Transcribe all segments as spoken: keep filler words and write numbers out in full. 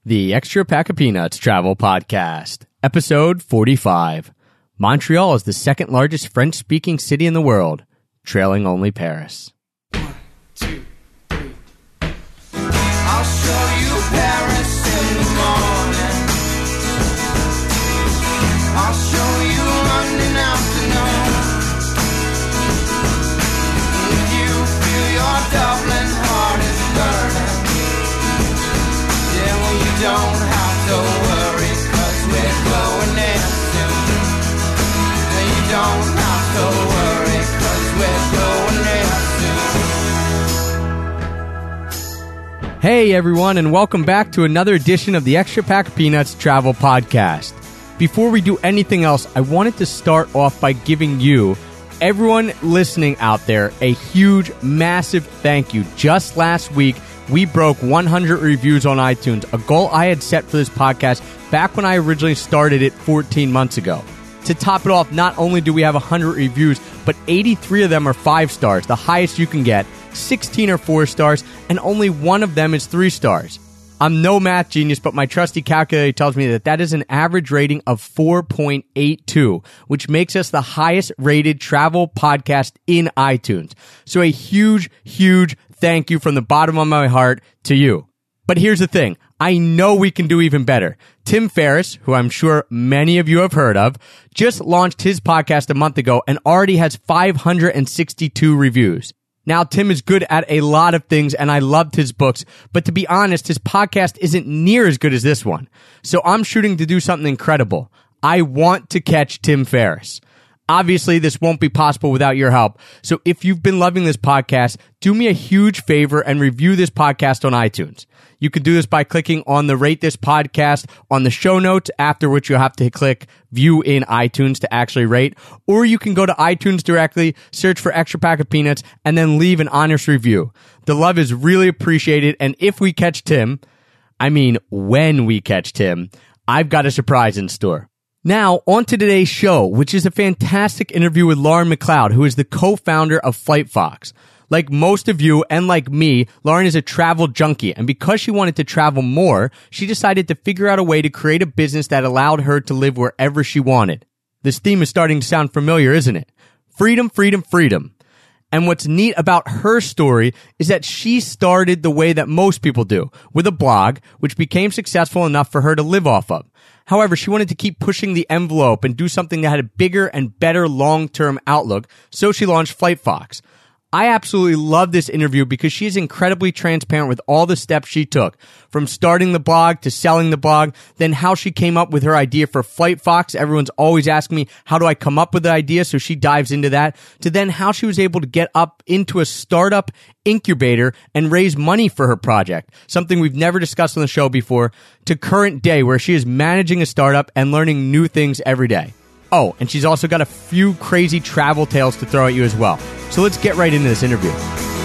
The Extra Pack of Peanuts Travel Podcast, Episode forty-five. Montreal is the second largest French-speaking city in the world, trailing only Paris. One, two, three. I'll show you Paris in the morning. I'll show you London afternoon. If you feel your Dublin heart is burning, yeah, well, you don't have to worry, 'cause we're going there soon. Yeah, you don't have to worry, 'cause we're going there soon. Hey everyone, and welcome back to another edition of the Extra Pack of Peanuts Travel Podcast. Before we do anything else, I wanted to start off by giving you, everyone listening out there, a huge, massive thank you. Just last week, we broke one hundred reviews on iTunes, a goal I had set for this podcast back when I originally started it fourteen months ago. To top it off, not only do we have one hundred reviews, but eighty-three of them are five stars, the highest you can get, sixteen are four stars, and only one of them is three stars. I'm no math genius, but my trusty calculator tells me that that is an average rating of four point eight two, which makes us the highest rated travel podcast in iTunes. So a huge, huge thank you from the bottom of my heart to you. But here's the thing. I know we can do even better. Tim Ferriss, who I'm sure many of you have heard of, just launched his podcast a month ago and already has five hundred sixty-two reviews. Now, Tim is good at a lot of things, and I loved his books, but to be honest, his podcast isn't near as good as this one. So I'm shooting to do something incredible. I want to catch Tim Ferriss. Obviously, this won't be possible without your help. So if you've been loving this podcast, do me a huge favor and review this podcast on iTunes. You can do this by clicking on the Rate This Podcast on the show notes, after which you'll have to click View in iTunes to actually rate. Or you can go to iTunes directly, search for Extra Pack of Peanuts, and then leave an honest review. The love is really appreciated, and if we catch Tim, I mean when we catch Tim, I've got a surprise in store. Now, on to today's show, which is a fantastic interview with Lauren McLeod, who is the co-founder of FlightFox. Like most of you, and like me, Lauren is a travel junkie, and because she wanted to travel more, she decided to figure out a way to create a business that allowed her to live wherever she wanted. This theme is starting to sound familiar, isn't it? Freedom, freedom, freedom. And what's neat about her story is that she started the way that most people do, with a blog, which became successful enough for her to live off of. However, she wanted to keep pushing the envelope and do something that had a bigger and better long-term outlook, so she launched FlightFox. I absolutely love this interview because she is incredibly transparent with all the steps she took, from starting the blog to selling the blog, then how she came up with her idea for FlightFox. Everyone's always asking me, how do I come up with the idea? So she dives into that, to then how she was able to get up into a startup incubator and raise money for her project, something we've never discussed on the show before, to current day where she is managing a startup and learning new things every day. Oh, and she's also got a few crazy travel tales to throw at you as well. So let's get right into this interview.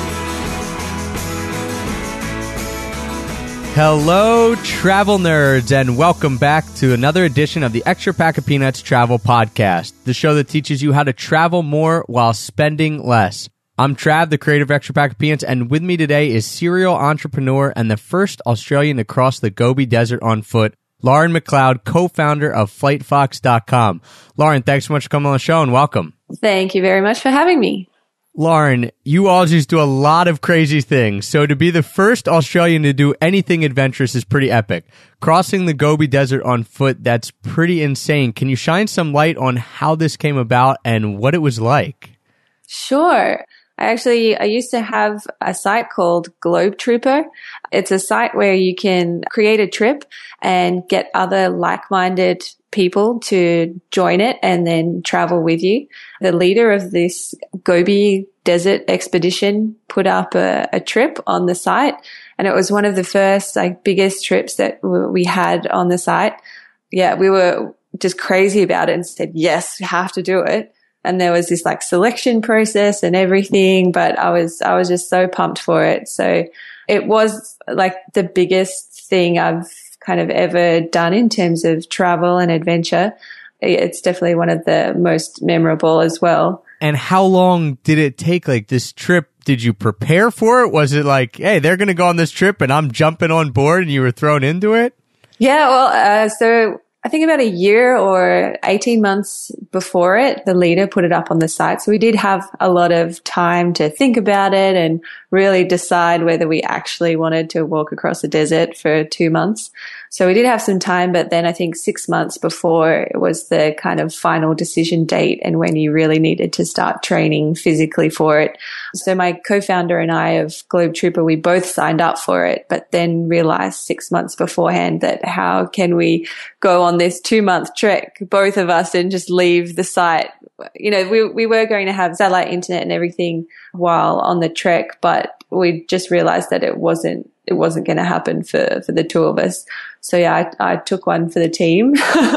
Hello, travel nerds, and welcome back to another edition of the Extra Pack of Peanuts Travel Podcast, the show that teaches you how to travel more while spending less. I'm Trav, the creator of Extra Pack of Peanuts, and with me today is serial entrepreneur and the first Australian to cross the Gobi Desert on foot, Lauren McLeod, co-founder of Flight Fox dot com. Lauren, thanks so much for coming on the show and welcome. Thank you very much for having me. Lauren, you always do a lot of crazy things, so to be the first Australian to do anything adventurous is pretty epic. Crossing the Gobi Desert on foot, that's pretty insane. Can you shine some light on how this came about and what it was like? Sure. I actually, I used to have a site called Globe Trooper. It's a site where you can create a trip and get other like-minded people to join it and then travel with you. The leader of this Gobi Desert expedition put up a, a trip on the site, and it was one of the first, like, biggest trips that w- we had on the site. Yeah, we were just crazy about it and said, yes, we have to do it. And there was this like selection process and everything, but I was, I was just so pumped for it. So it was like the biggest thing I've kind of ever done in terms of travel and adventure. It's definitely one of the most memorable as well. And how long did it take? Like, this trip, did you prepare for it? Was it like, hey, they're going to go on this trip and I'm jumping on board and you were thrown into it? Yeah, well, uh, so I think about a year or eighteen months before it, the leader put it up on the site. So we did have a lot of time to think about it and really decide whether we actually wanted to walk across the desert for two months. So we did have some time, but then I think six months before it was the kind of final decision date and when you really needed to start training physically for it. So my co-founder and I of Globe Trooper, we both signed up for it, but then realized six months beforehand that how can we go on this two month trek, both of us, and just leave the site. You know, we we were going to have satellite internet and everything while on the trek, but we just realized that it wasn't it wasn't going to happen for, for the two of us. So yeah, I, I took one for the team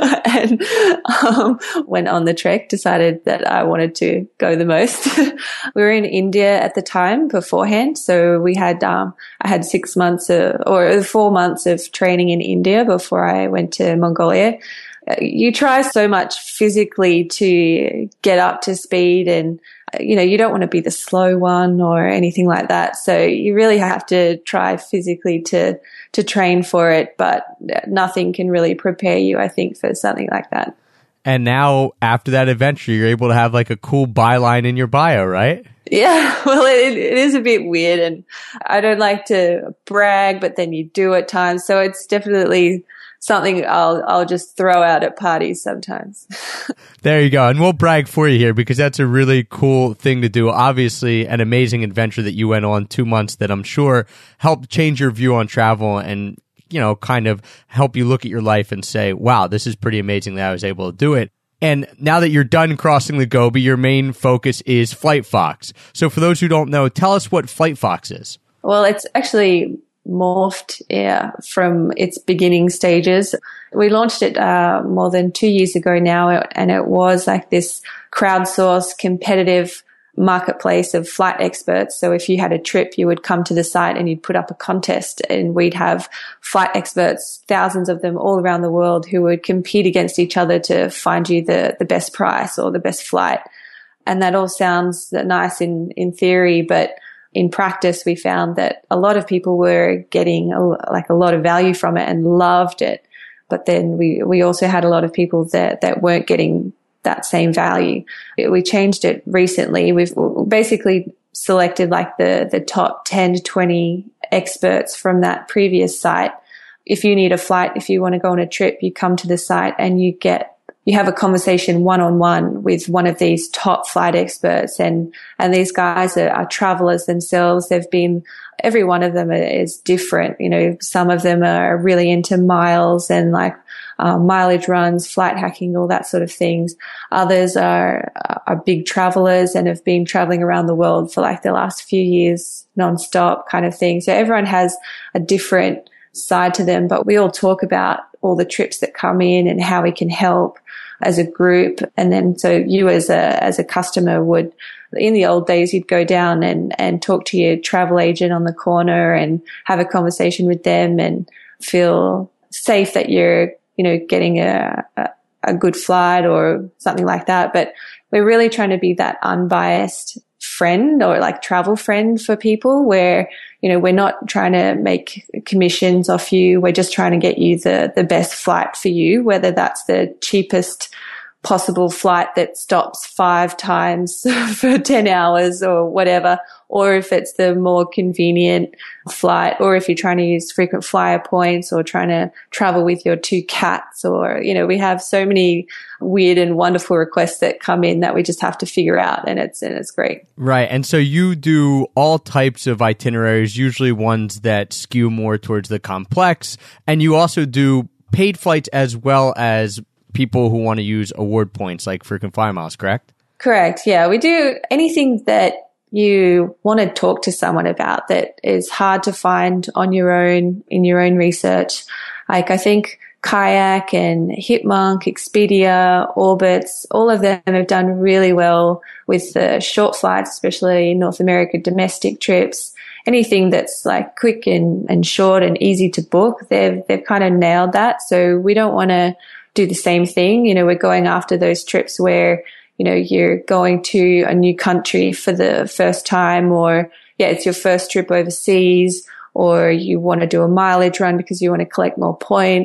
and um, went on the trek, decided that I wanted to go the most. We were in India at the time beforehand. So we had, um, I had six months of, or four months of training in India before I went to Mongolia. You try so much physically to get up to speed, and you know, you don't want to be the slow one or anything like that. So you really have to try physically to, to train for it, but nothing can really prepare you, I think, for something like that. And now after that adventure, you're able to have like a cool byline in your bio, right? Yeah, well, it, it is a bit weird, and I don't like to brag, but then you do at times. So it's definitely something I'll I'll just throw out at parties sometimes. There you go. And we'll brag for you here because that's a really cool thing to do. Obviously, an amazing adventure that you went on two months that I'm sure helped change your view on travel and, you know, kind of help you look at your life and say, wow, this is pretty amazing that I was able to do it. And now that you're done crossing the Gobi, your main focus is FlightFox. So for those who don't know, tell us what FlightFox is. Well, it's actually morphed yeah, from its beginning stages. We launched it uh, more than two years ago now, and it was like this crowdsourced competitive marketplace of flight experts. So if you had a trip, you would come to the site and you'd put up a contest, and we'd have flight experts, thousands of them all around the world, who would compete against each other to find you the, the best price or the best flight. And that all sounds nice in, in theory, but in practice, we found that a lot of people were getting a, like a lot of value from it and loved it. But then we, we also had a lot of people that, that weren't getting that same value. We changed it recently. We've basically selected like the, the top ten to twenty experts from that previous site. If you need a flight, if you want to go on a trip, you come to the site and you get you have a conversation one-on-one with one of these top flight experts, and, and these guys are, are travelers themselves. They've been, every one of them is different. You know, some of them are really into miles and like, uh, mileage runs, flight hacking, all that sort of things. Others are, are big travelers and have been traveling around the world for like the last few years, nonstop kind of thing. So everyone has a different side to them, but we all talk about all the trips that come in and how we can help as a group. And then so you as a as a customer would, in the old days, you'd go down and, and talk to your travel agent on the corner and have a conversation with them and feel safe that you're, you know, getting a, a, a good flight or something like that. But we're really trying to be that unbiased friend or like travel friend for people where, you know, we're not trying to make commissions off you. We're just trying to get you the, the best flight for you, whether that's the cheapest possible flight that stops five times for ten hours or whatever, or if it's the more convenient flight, or if you're trying to use frequent flyer points or trying to travel with your two cats, or, you know, we have so many weird and wonderful requests that come in that we just have to figure out, and it's, and it's great. Right. And so you do all types of itineraries, usually ones that skew more towards the complex, and you also do paid flights as well as people who want to use award points like frequent flyer miles, correct? Correct. Yeah. We do anything that you want to talk to someone about that is hard to find on your own, in your own research. Like I think Kayak and Hipmunk, Expedia, Orbitz, all of them have done really well with the short flights, especially North America domestic trips. Anything that's like quick and, and short and easy to book, they've, they've kind of nailed that. So we don't want to do the same thing. You know, we're going after those trips where, you know, you're going to a new country for the first time, or yeah, it's your first trip overseas, or you want to do a mileage run because you want to collect more points,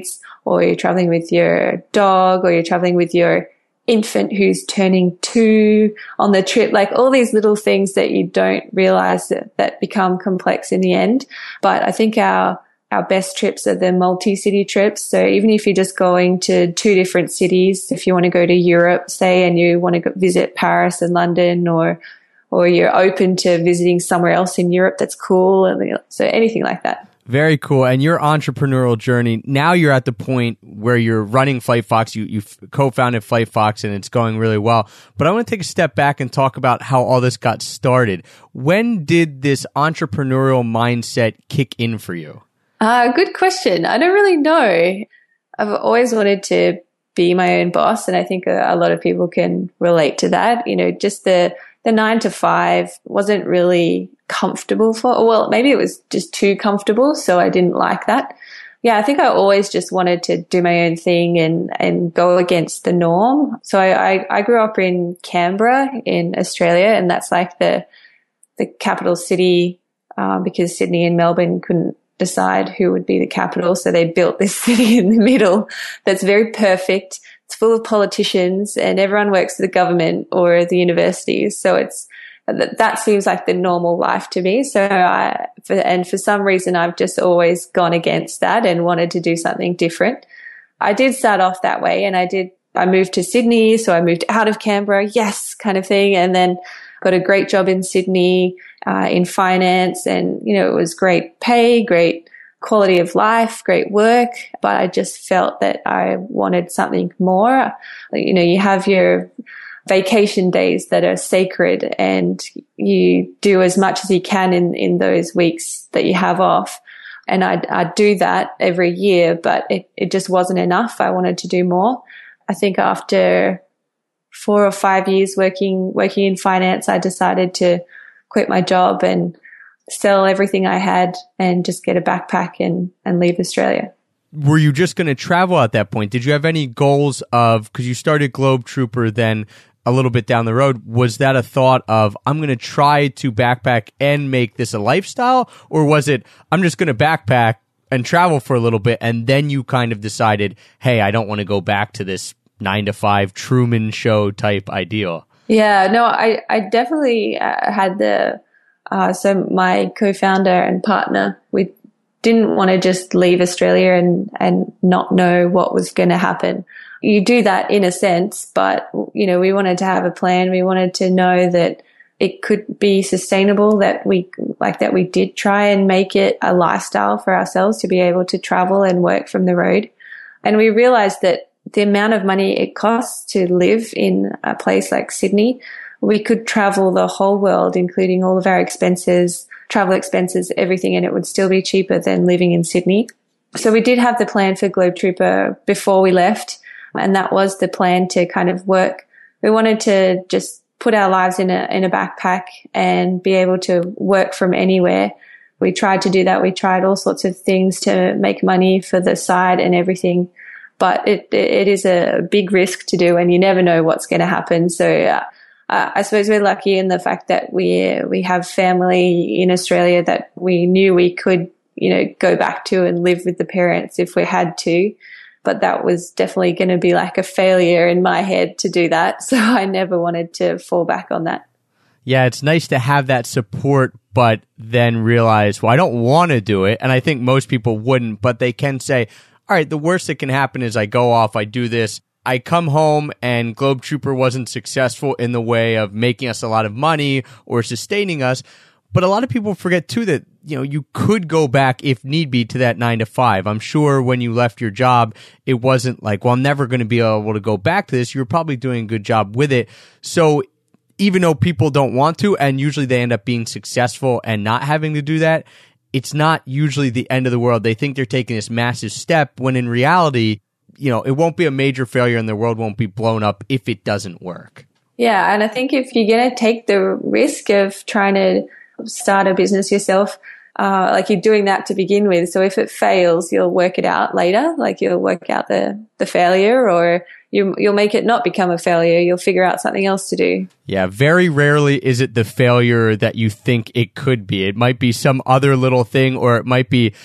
or you're traveling with your dog, or you're traveling with your infant who's turning two on the trip, like all these little things that you don't realize that, that become complex in the end. But I think our our best trips are the multi-city trips. So even if you're just going to two different cities, if you want to go to Europe, say, and you want to go visit Paris and London, or or you're open to visiting somewhere else in Europe that's cool, and so anything like that. Very cool. And your entrepreneurial journey, now you're at the point where you're running FlightFox. You, you've co-founded FlightFox and it's going really well. But I want to take a step back and talk about how all this got started. When did this entrepreneurial mindset kick in for you? Uh, good question. I don't really know. I've always wanted to be my own boss, and I think a, a lot of people can relate to that. You know, just the the nine to five wasn't really comfortable for, well, maybe it was just too comfortable, so I didn't like that. Yeah, I think I always just wanted to do my own thing and, and go against the norm. So I, I, I grew up in Canberra in Australia, and that's like the the capital city, uh, because Sydney and Melbourne couldn't decide who would be the capital. So they built this city in the middle that's very perfect. It's full of politicians, and everyone works for the government or the universities. So it's, that, that seems like the normal life to me. So I, for, and for some reason, I've just always gone against that and wanted to do something different. I did start off that way, and I did, I moved to Sydney. So I moved out of Canberra, yes, kind of thing. And then got a great job in Sydney, uh, in finance. And, you know, it was great pay, great quality of life, great work, but I just felt that I wanted something more. You know, you have your vacation days that are sacred, and you do as much as you can in, in those weeks that you have off. And I'd, I'd do that every year, but it, it just wasn't enough. I wanted to do more. I think after four or five years working, working in finance, I decided to quit my job and sell everything I had and just get a backpack and, and leave Australia. Were you just going to travel at that point? Did you have any goals of, because you started Globe Trooper then a little bit down the road, was that a thought of, I'm going to try to backpack and make this a lifestyle? Or was it, I'm just going to backpack and travel for a little bit, and then you kind of decided, hey, I don't want to go back to this nine to five Truman Show type ideal? Yeah, no, I, I definitely uh, had the, Uh, so my co-founder and partner, we didn't want to just leave Australia and, and not know what was going to happen. You do that in a sense, but, you know, we wanted to have a plan. We wanted to know that it could be sustainable, that we, like that we did try and make it a lifestyle for ourselves to be able to travel and work from the road. And we realized that the amount of money it costs to live in a place like Sydney, we could travel the whole world, including all of our expenses, travel expenses, everything, and it would still be cheaper than living in Sydney. So we did have the plan for Globe Trooper before we left, and that was the plan to kind of work. We wanted to just put our lives in a in a backpack and be able to work from anywhere. We tried to do that. We tried all sorts of things to make money for the side and everything, but it it is a big risk to do, and you never know what's going to happen. So uh, Uh, I suppose we're lucky in the fact that we we have family in Australia that we knew we could, you know, go back to and live with the parents if we had to. But that was definitely going to be like a failure in my head to do that. So I never wanted to fall back on that. Yeah, it's nice to have that support, but then realize, well, I don't want to do it. And I think most people wouldn't, but they can say, all right, the worst that can happen is I go off, I do this. I come home and Globe Trooper wasn't successful in the way of making us a lot of money or sustaining us. But a lot of people forget too that, you know, you could go back if need be to that nine to five. I'm sure when you left your job, it wasn't like, well, I'm never going to be able to go back to this. You were probably doing a good job with it. So even though people don't want to, and usually they end up being successful and not having to do that, it's not usually the end of the world. They think they're taking this massive step when in reality, you know, it won't be a major failure and the world won't be blown up if it doesn't work. Yeah. And I think if you're going to take the risk of trying to start a business yourself, uh, like you're doing that to begin with. So if it fails, you'll work it out later. Like you'll work out the, the failure, or you, you'll make it not become a failure. You'll figure out something else to do. Yeah. Very rarely is it the failure that you think it could be. It might be some other little thing, or it might be,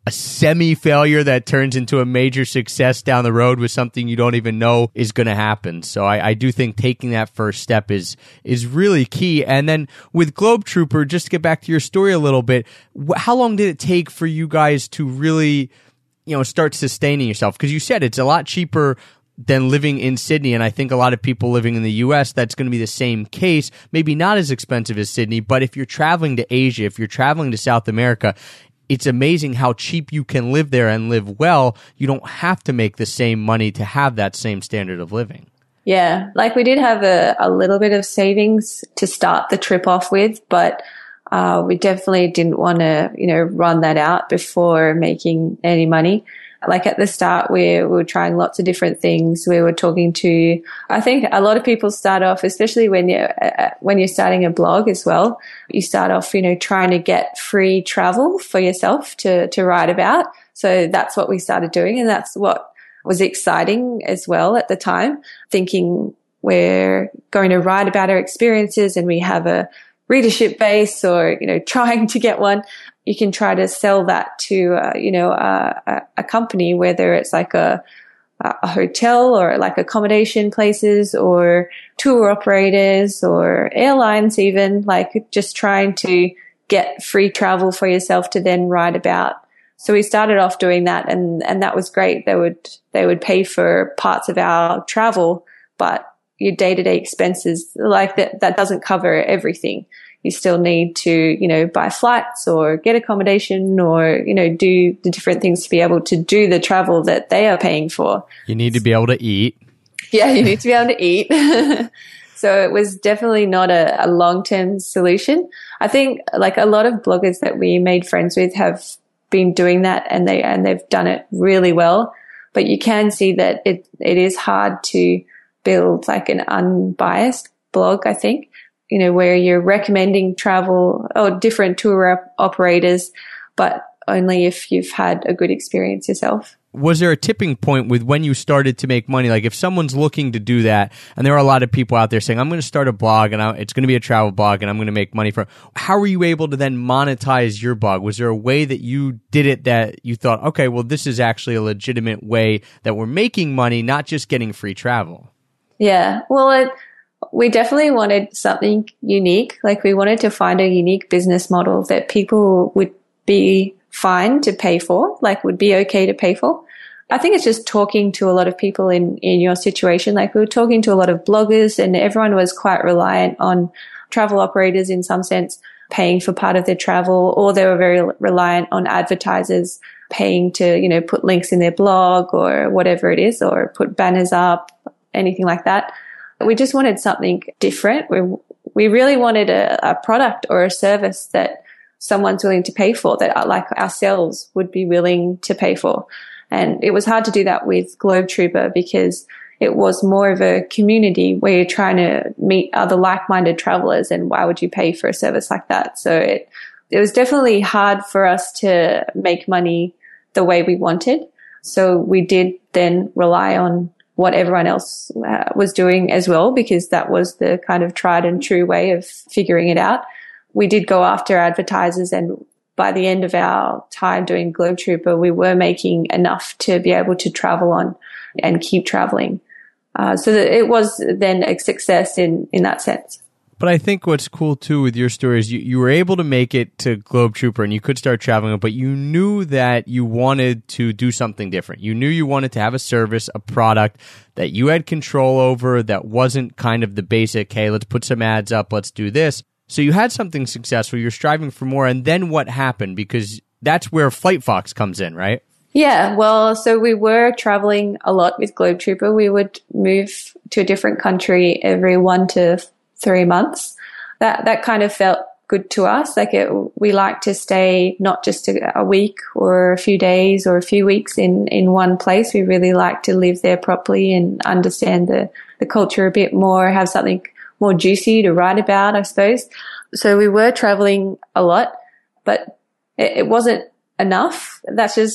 a semi-failure that turns into a major success down the road with something you don't even know is going to happen. So I, I do think taking that first step is is really key. And then with Globe Trooper, just to get back to your story a little bit, wh- how long did it take for you guys to really, you know, start sustaining yourself? Because you said it's a lot cheaper than living in Sydney. And I think a lot of people living in the U S, that's going to be the same case. Maybe not as expensive as Sydney, but if you're traveling to Asia, if you're traveling to South America, it's amazing how cheap you can live there and live well. You don't have to make the same money to have that same standard of living. Yeah, like we did have a, a little bit of savings to start the trip off with, but uh, we definitely didn't want to, you know, run that out before making any money. Like at the start, we, we were trying lots of different things. We were talking to, I think a lot of people start off, especially when you're, uh, when you're starting a blog as well, you start off, you know, trying to get free travel for yourself to, to write about. So that's what we started doing. And that's what was exciting as well at the time, thinking we're going to write about our experiences and we have a readership base or, you know, trying to get one. You can try to sell that to, uh, you know, a, a company, whether it's like a, a hotel or like accommodation places or tour operators or airlines even, like just trying to get free travel for yourself to then write about. So we started off doing that and, and that was great. They would, they would pay for parts of our travel, but your day-to-day expenses, like that, that doesn't cover everything. You still need to, you know, buy flights or get accommodation or, you know, do the different things to be able to do the travel that they are paying for. You need to be able to eat. Yeah, you need to be able to eat. So it was definitely not a, a long-term solution. I think like a lot of bloggers that we made friends with have been doing that and they, and they've done it really well. But you can see that it, it is hard to build like an unbiased blog, I think. You know, where you're recommending travel or different tour op- operators, but only if you've had a good experience yourself. Was there a tipping point with when you started to make money? Like if someone's looking to do that, and there are a lot of people out there saying, I'm going to start a blog and I, it's going to be a travel blog and I'm going to make money from it. How were you able to then monetize your blog? Was there a way that you did it that you thought, okay, well, this is actually a legitimate way that we're making money, not just getting free travel? Yeah, well, it, we definitely wanted something unique. Like we wanted to find a unique business model that people would be fine to pay for, like would be okay to pay for. I think it's just talking to a lot of people in, in your situation. Like we were talking to a lot of bloggers and everyone was quite reliant on travel operators in some sense, paying for part of their travel, or they were very reliant on advertisers paying to, you know, put links in their blog or whatever it is, or put banners up, anything like that. We just wanted something different. We we really wanted a, a product or a service that someone's willing to pay for, that like ourselves would be willing to pay for. And it was hard to do that with Globe Trooper because it was more of a community where you're trying to meet other like-minded travelers, and why would you pay for a service like that? So it it was definitely hard for us to make money the way we wanted. So we did then rely on what everyone else uh, was doing as well, because that was the kind of tried and true way of figuring it out. We did go after advertisers, and by the end of our time doing Globe Trooper, we were making enough to be able to travel on and keep traveling. Uh, so that it was then a success in, in that sense. But I think what's cool too with your story is you, you were able to make it to Globe Trooper and you could start traveling, but you knew that you wanted to do something different. You knew you wanted to have a service, a product that you had control over, that wasn't kind of the basic, hey, let's put some ads up, let's do this. So you had something successful, you're striving for more, and then what happened? Because that's where FlightFox comes in, right? Yeah, well, so we were traveling a lot with Globe Trooper. We would move to a different country every one to three months. That that kind of felt good to us. Like it, we like to stay not just a, a week or a few days or a few weeks in, in one place. We really like to live there properly and understand the, the culture a bit more, have something more juicy to write about, I suppose. So we were traveling a lot, but it, it wasn't enough. That's just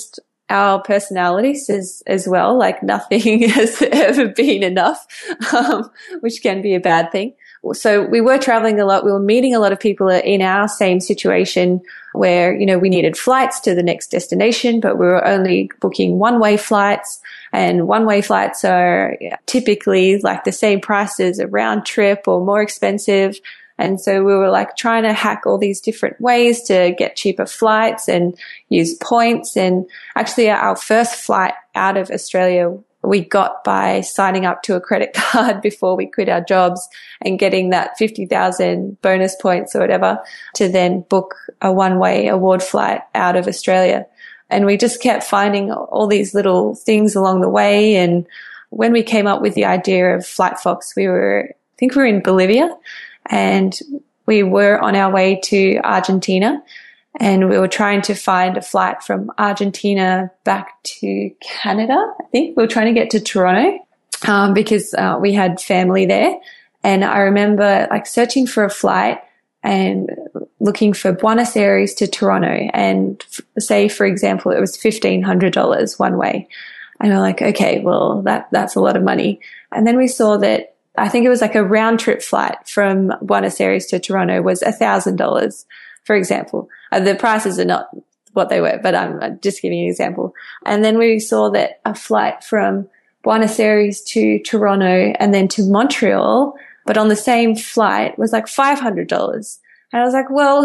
our personalities as, as well. Like nothing has ever been enough, um, which can be a bad thing. So we were traveling a lot. We were meeting a lot of people in our same situation where, you know, we needed flights to the next destination, but we were only booking one-way flights, and one-way flights are typically like the same price as a round trip or more expensive. And so we were like trying to hack all these different ways to get cheaper flights and use points. And actually our first flight out of Australia we got by signing up to a credit card before we quit our jobs and getting that fifty thousand bonus points or whatever to then book a one-way award flight out of Australia. And we just kept finding all these little things along the way. And when we came up with the idea of FlightFox, we were, I think we were in Bolivia, and we were on our way to Argentina, and we were trying to find a flight from Argentina back to Canada. I think we were trying to get to Toronto um, because uh, we had family there. And I remember like searching for a flight and looking for Buenos Aires to Toronto. And f- say, for example, it was fifteen hundred dollars one way. And we're like, okay, well, that that's a lot of money. And then we saw that I think it was like a round trip flight from Buenos Aires to Toronto was one thousand dollars, for example. Uh, the prices are not what they were, but I'm just giving you an example. And then we saw that a flight from Buenos Aires to Toronto and then to Montreal, but on the same flight was like five hundred dollars. And I was like, well,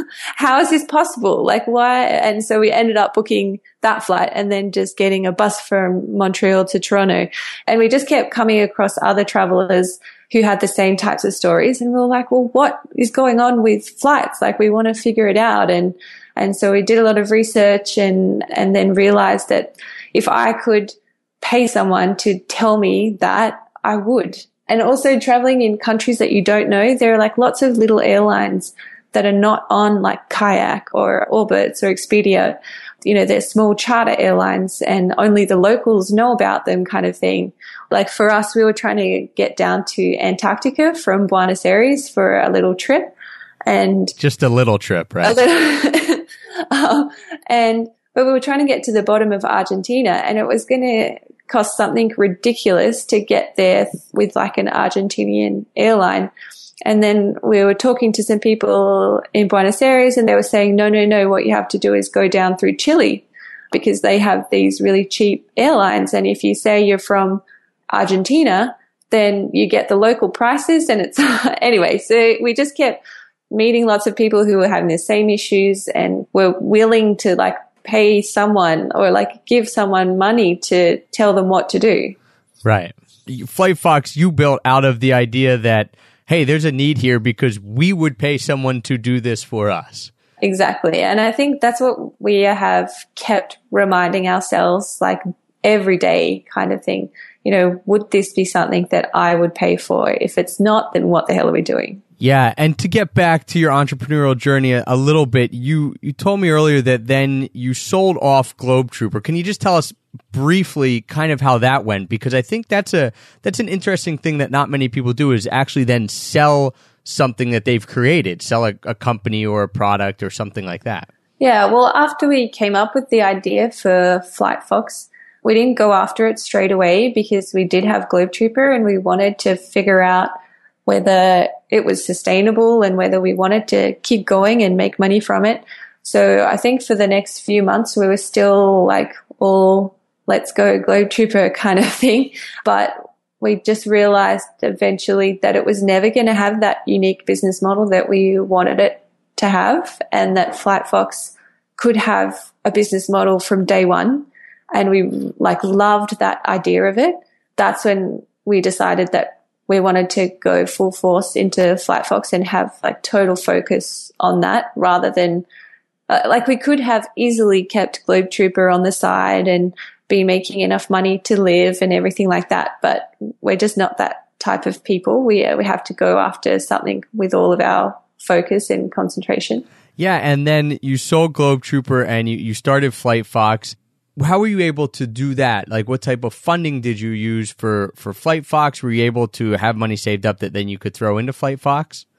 how is this possible? Like, why? And so we ended up booking that flight and then just getting a bus from Montreal to Toronto. And we just kept coming across other travelers who had the same types of stories. And we were like, well, what is going on with flights? Like, we want to figure it out. And, and so we did a lot of research and, and then realized that if I could pay someone to tell me that, I would. And also traveling in countries that you don't know, there are like lots of little airlines that are not on like Kayak or Orbitz or Expedia. You know, they're small charter airlines and only the locals know about them kind of thing. Like for us, we were trying to get down to Antarctica from Buenos Aires for a little trip. And just a little trip, right? A little um, and, but we were trying to get to the bottom of Argentina, and it was going to cost something ridiculous to get there with like an Argentinian airline. And then we were talking to some people in Buenos Aires, and they were saying, no, no, no, what you have to do is go down through Chile because they have these really cheap airlines. And if you say you're from Argentina, then you get the local prices. And it's anyway, so we just kept meeting lots of people who were having the same issues and were willing to like pay someone or like give someone money to tell them what to do. Right. FlightFox, you built out of the idea that, hey, there's a need here because we would pay someone to do this for us. Exactly. And I think that's what we have kept reminding ourselves, like every day kind of thing. You know, would this be something that I would pay for? If it's not, then what the hell are we doing? Yeah, and to get back to your entrepreneurial journey a, a little bit, you, you told me earlier that then you sold off Globe Trooper. Can you just tell us briefly kind of how that went? Because I think that's a that's an interesting thing that not many people do, is actually then sell something that they've created, sell a, a company or a product or something like that. Yeah, well, after we came up with the idea for FlightFox, we didn't go after it straight away because we did have Globe Trooper and we wanted to figure out whether it was sustainable and whether we wanted to keep going and make money from it. So I think for the next few months, we were still like all let's go Globe Trooper kind of thing. But we just realized eventually that it was never going to have that unique business model that we wanted it to have, and that FlightFox could have a business model from day one. And we like loved that idea of it. That's when we decided that we wanted to go full force into FlightFox and have like total focus on that, rather than uh, like we could have easily kept Globe Trooper on the side and be making enough money to live and everything like that. But we're just not that type of people. We uh, we have to go after something with all of our focus and concentration. Yeah, and then you sold Globe Trooper and you, you started FlightFox. How were you able to do that? Like, what type of funding did you use for, for FlightFox? Were you able to have money saved up that then you could throw into FlightFox?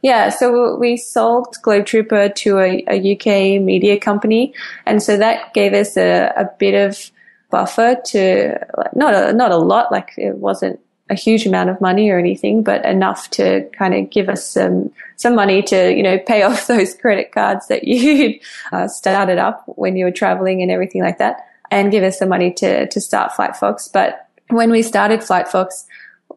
Yeah, so we sold Globetrooper to a, a U K media company, and so that gave us a, a bit of buffer to, not a, not a lot, like it wasn't a huge amount of money or anything, but enough to kind of give us some some money to, you know, pay off those credit cards that you uh, started up when you were traveling and everything like that, and give us some money to to start FlightFox. But when we started FlightFox,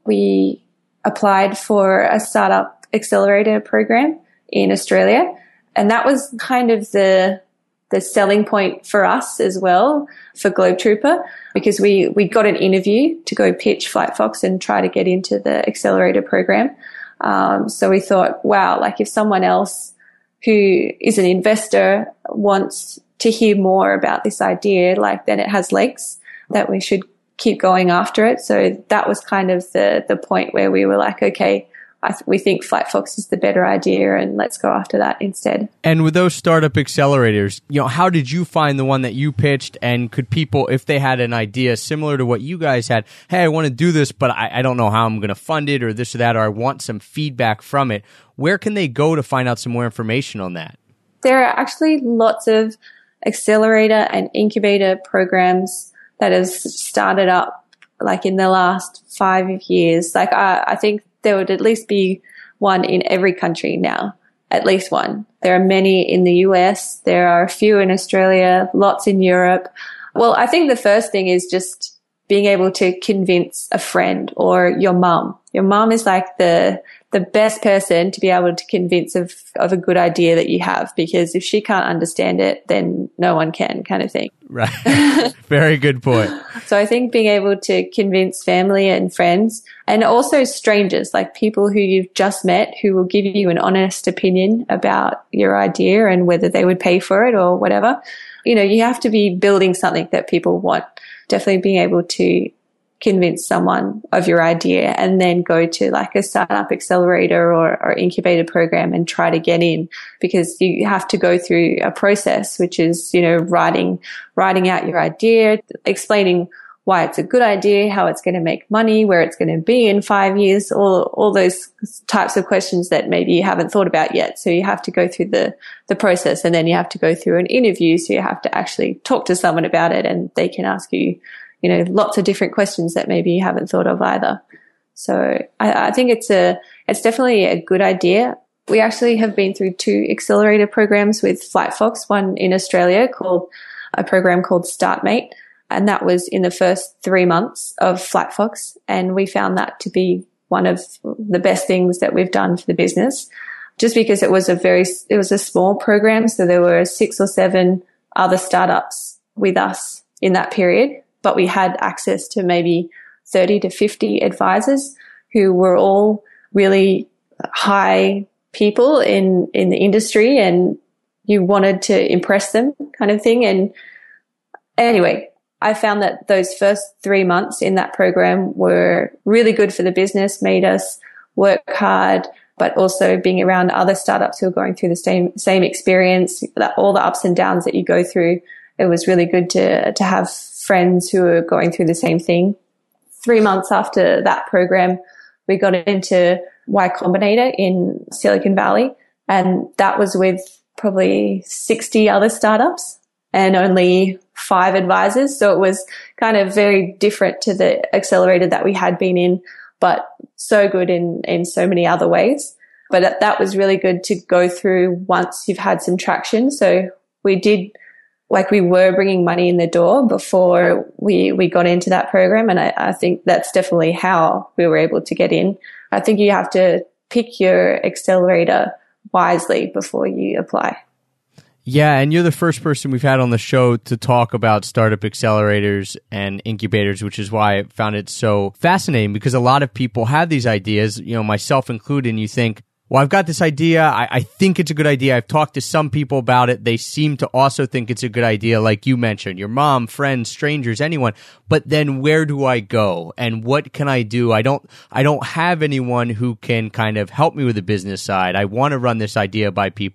we applied for a startup accelerator program in Australia, and that was kind of the the selling point for us as well for Globetrooper, because we, we got an interview to go pitch FlightFox and try to get into the accelerator program. Um, so we thought, wow, like if someone else who is an investor wants to hear more about this idea, like then it has legs, that we should keep going after it. So that was kind of the, the point where we were like, okay, I th- we think FlightFox is the better idea, and let's go after that instead. And with those startup accelerators, you know, how did you find the one that you pitched? And could people, if they had an idea similar to what you guys had, hey, I want to do this, but I, I don't know how I'm going to fund it, or this or that, or I want some feedback from it, where can they go to find out some more information on that? There are actually lots of accelerator and incubator programs that have started up like in the last five years. Like I, I think there would at least be one in every country now, at least one. There are many in the U S. There are a few in Australia, lots in Europe. Well, I think the first thing is just being able to convince a friend or your mum. Your mum is like the the best person to be able to convince of, of a good idea that you have, because if she can't understand it, then no one can, kind of thing. Right. Very good point. So I think being able to convince family and friends, and also strangers, like people who you've just met, who will give you an honest opinion about your idea and whether they would pay for it or whatever. You know, you have to be building something that people want. Definitely being able to convince someone of your idea and then go to like a startup accelerator or, or incubator program and try to get in, because you have to go through a process, which is, you know, writing, writing out your idea, explaining why it's a good idea, how it's going to make money, where it's going to be in five years, all, all those types of questions that maybe you haven't thought about yet. So you have to go through the, the process, and then you have to go through an interview. So you have to actually talk to someone about it, and they can ask you, you know, lots of different questions that maybe you haven't thought of either. So I, I think it's a, it's definitely a good idea. We actually have been through two accelerator programs with FlightFox, one in Australia called a program called StartMate. And that was in the first three months of FlightFox. And we found that to be one of the best things that we've done for the business, just because it was a very, it was a small program. So there were six or seven other startups with us in that period, but we had access to maybe thirty to fifty advisors who were all really high people in, in the industry, and you wanted to impress them, kind of thing. And anyway, I found that those first three months in that program were really good for the business, made us work hard, but also being around other startups who are going through the same, same experience, that all the ups and downs that you go through. It was really good to, to have friends who are going through the same thing. Three months after that program, we got into Y Combinator in Silicon Valley, and that was with probably sixty other startups and only five advisors. So it was kind of very different to the accelerator that we had been in, but so good in, in so many other ways. But that, that was really good to go through once you've had some traction. So we did, like we were bringing money in the door before we, we got into that program. And I, I think that's definitely how we were able to get in. I think you have to pick your accelerator wisely before you apply. Yeah, and you're the first person we've had on the show to talk about startup accelerators and incubators, which is why I found it so fascinating, because a lot of people have these ideas, you know, myself included, and you think, well, I've got this idea. I, I think it's a good idea. I've talked to some people about it. They seem to also think it's a good idea, like you mentioned, your mom, friends, strangers, anyone. But then where do I go? And what can I do? I don't, I don't have anyone who can kind of help me with the business side. I want to run this idea by people.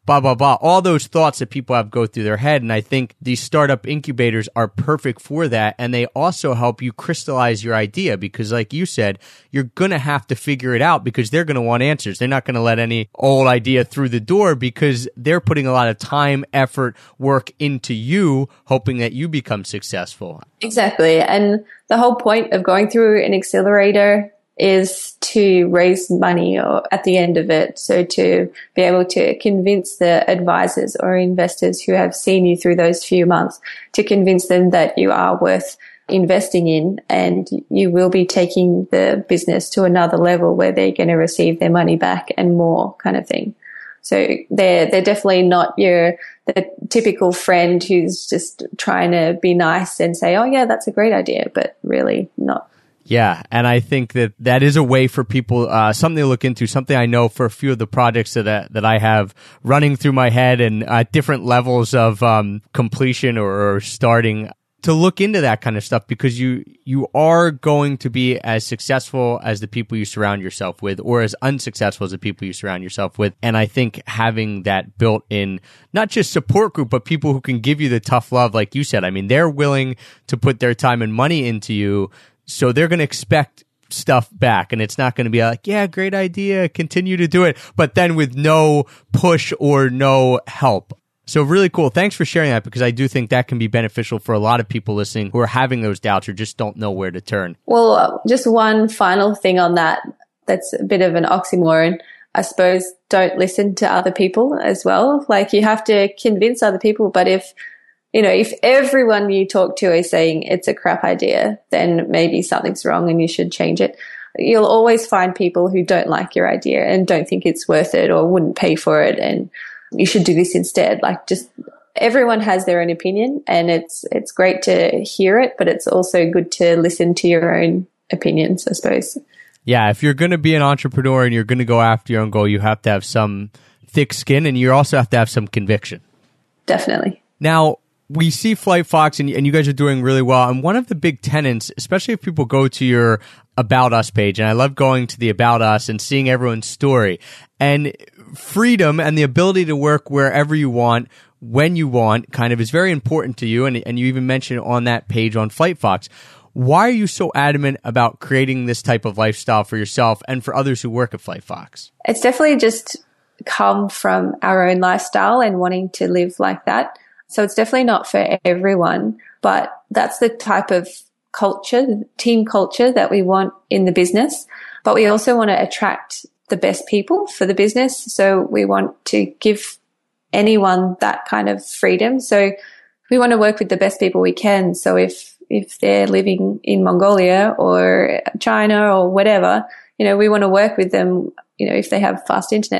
blah, blah, blah. All those thoughts that people have go through their head. And I think these startup incubators are perfect for that. And they also help you crystallize your idea because like you said, you're going to have to figure it out because they're going to want answers. They're not going to let any old idea through the door because they're putting a lot of time, effort, work into you, hoping that you become successful. Exactly. And the whole point of going through an accelerator is to raise money or at the end of it. So to be able to convince the advisors or investors who have seen you through those few months to convince them that you are worth investing in and you will be taking the business to another level where they're going to receive their money back and more kind of thing. So they're, they're definitely not your, the typical friend who's just trying to be nice and say, oh yeah, that's a great idea, but really not. Yeah, and I think that that is a way for people, uh, something to look into, something I know for a few of the projects that I, that I have running through my head and at different levels of um, completion or, or starting, to look into that kind of stuff because you you are going to be as successful as the people you surround yourself with or as unsuccessful as the people you surround yourself with. And I think having that built in, not just support group, but people who can give you the tough love, like you said, I mean, they're willing to put their time and money into you. So they're going to expect stuff back and it's not going to be like, yeah, great idea, continue to do it, but then with no push or no help. So really cool. Thanks for sharing that because I do think that can be beneficial for a lot of people listening who are having those doubts or just don't know where to turn. Well, uh, just one final thing on that. That's a bit of an oxymoron. I suppose don't listen to other people as well. Like you have to convince other people, but if You know, if everyone you talk to is saying it's a crap idea, then maybe something's wrong and you should change it. You'll always find people who don't like your idea and don't think it's worth it or wouldn't pay for it and you should do this instead. Like just everyone has their own opinion and it's it's great to hear it, but it's also good to listen to your own opinions, I suppose. Yeah, if you're going to be an entrepreneur and you're going to go after your own goal, you have to have some thick skin and you also have to have some conviction. Definitely. Now, we see FlightFox and, and you guys are doing really well. And one of the big tenets, especially if people go to your About Us page, and I love going to the About Us and seeing everyone's story, and freedom and the ability to work wherever you want, when you want, kind of is very important to you. And, and you even mentioned on that page on FlightFox. Why are you so adamant about creating this type of lifestyle for yourself and for others who work at FlightFox? It's definitely just come from our own lifestyle and wanting to live like that. So it's definitely not for everyone, but that's the type of culture, team culture that we want in the business. But we also want to attract the best people for the business. So we want to give anyone that kind of freedom. So we want to work with the best people we can. So if, if they're living in Mongolia or China or whatever, you know, we want to work with them, you know, if they have fast internet.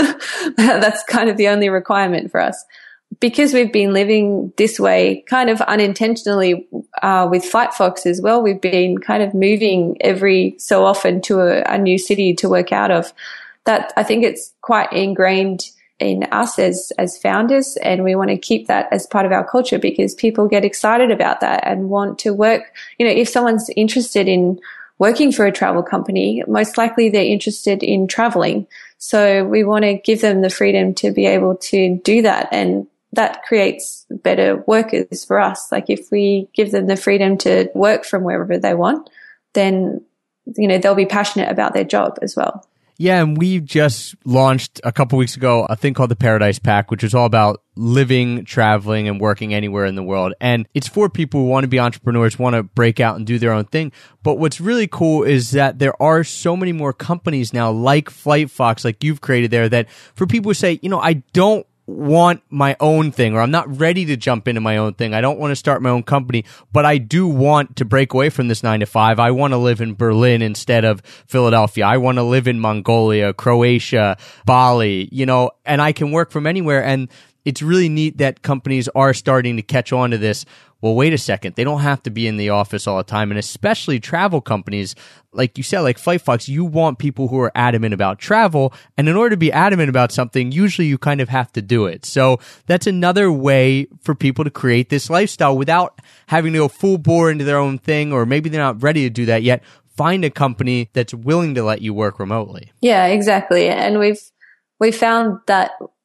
That's kind of the only requirement for us. Because we've been living this way kind of unintentionally uh, with FlightFox as well, we've been kind of moving every so often to a, a new city to work out of. That I think it's quite ingrained in us as, as founders, and we want to keep that as part of our culture because people get excited about that and want to work. You know, if someone's interested in working for a travel company, most likely they're interested in traveling. So we want to give them the freedom to be able to do that, and that creates better workers for us. Like if we give them the freedom to work from wherever they want, then, you know, they'll be passionate about their job as well. Yeah, and we just launched a couple weeks ago a thing called the Paradise Pack, which is all about living, traveling, and working anywhere in the world. And it's for people who want to be entrepreneurs, want to break out and do their own thing. But what's really cool is that there are so many more companies now like FlightFox, like you've created there, that for people who say, you know, I don't want my own thing, or I'm not ready to jump into my own thing. I don't want to start my own company, but I do want to break away from this nine to five. I want to live in Berlin instead of Philadelphia. I want to live in Mongolia, Croatia, Bali, you know, and I can work from anywhere. And it's really neat that companies are starting to catch on to this. Well, wait a second. They don't have to be in the office all the time. And especially travel companies, like you said, like FlightFox, you want people who are adamant about travel. And in order to be adamant about something, usually you kind of have to do it. So that's another way for people to create this lifestyle without having to go full bore into their own thing, or maybe they're not ready to do that yet. Find a company that's willing to let you work remotely. Yeah, exactly. And we've, we found that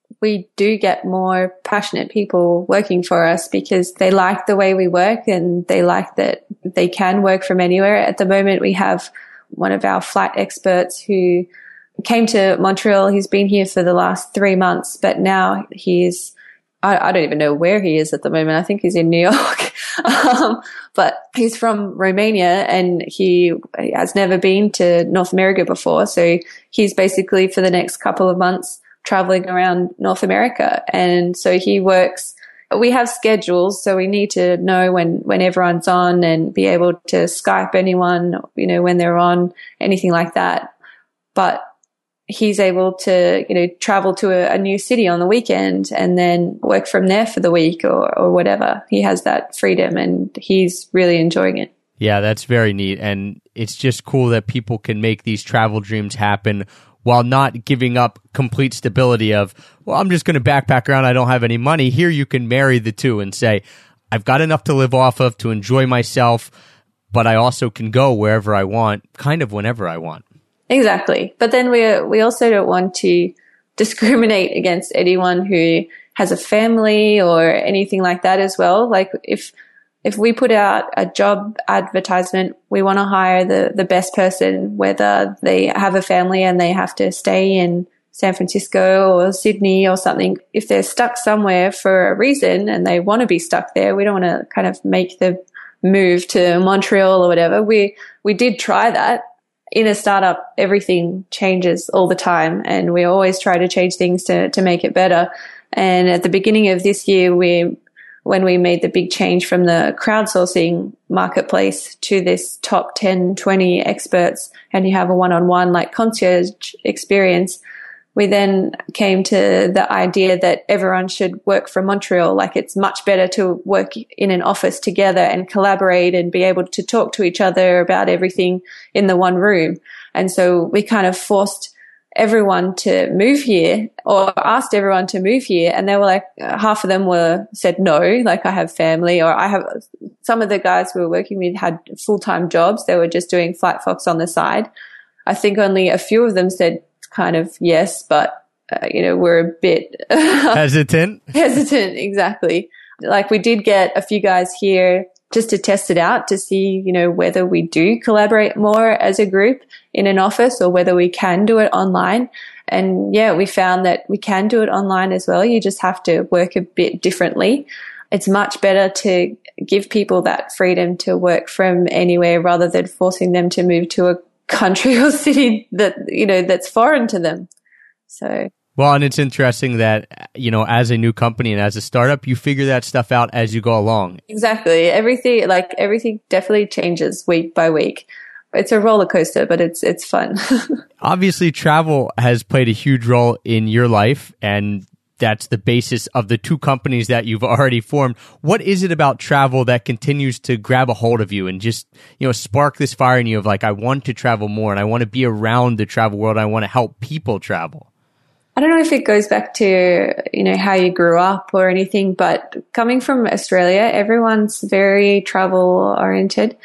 we do get more passionate people working for us because they like the way we work and they like that they can work from anywhere. At the moment, we have one of our flight experts who came to Montreal. He's been here for the last three months, but now he's, I, I don't even know where he is at the moment. I think he's in New York. um, but he's from Romania and he has never been to North America before. So he's basically for the next couple of months traveling around North America. And so he works, we have schedules, so we need to know when, when everyone's on and be able to Skype anyone, you know, when they're on, anything like that. But he's able to, you know, travel to a, a new city on the weekend and then work from there for the week or, or whatever. He has that freedom and he's really enjoying it. Yeah, that's very neat. And it's just cool that people can make these travel dreams happen while not giving up complete stability of, well, I'm just going to backpack around. I don't have any money. Here you can marry the two and say, I've got enough to live off of to enjoy myself, but I also can go wherever I want, kind of whenever I want. Exactly. But then we we also don't want to discriminate against anyone who has a family or anything like that as well. Like if if we put out a job advertisement, we want to hire the, the best person, whether they have a family and they have to stay in San Francisco or Sydney or something. If they're stuck somewhere for a reason and they want to be stuck there, we don't want to kind of make the move to Montreal or whatever. We we did try that. In a startup, everything changes all the time and we always try to change things to, to make it better. And at the beginning of this year, we when we made the big change from the crowdsourcing marketplace to this top ten, twenty experts, and you have a one-on-one like concierge experience, we then came to the idea that everyone should work from Montreal. Like it's much better to work in an office together and collaborate and be able to talk to each other about everything in the one room. And so we kind of forced everyone to move here or asked everyone to move here. And they were like, half of them were said no, like I have family, or I have, some of the guys we were working with had full-time jobs. They were just doing FlightFox on the side. I think only a few of them said kind of yes, but uh, you know, we're a bit hesitant. Hesitant, exactly. Like we did get a few guys here just to test it out to see, you know, whether we do collaborate more as a group in an office or whether we can do it online. And yeah, we found that we can do it online as well. You just have to work a bit differently. It's much better to give people that freedom to work from anywhere rather than forcing them to move to a country or city that, you know, that's foreign to them. So. Well, and it's interesting that, you know, as a new company and as a startup, you figure that stuff out as you go along. Exactly. Everything, like everything definitely changes week by week. It's a roller coaster, but it's, it's fun. Obviously, travel has played a huge role in your life, and that's the basis of the two companies that you've already formed. What is it about travel that continues to grab a hold of you and just, you know, spark this fire in you of like, I want to travel more and I want to be around the travel world. I want to help people travel? I don't know if it goes back to, you know, how you grew up or anything, but coming from Australia, everyone's very travel oriented.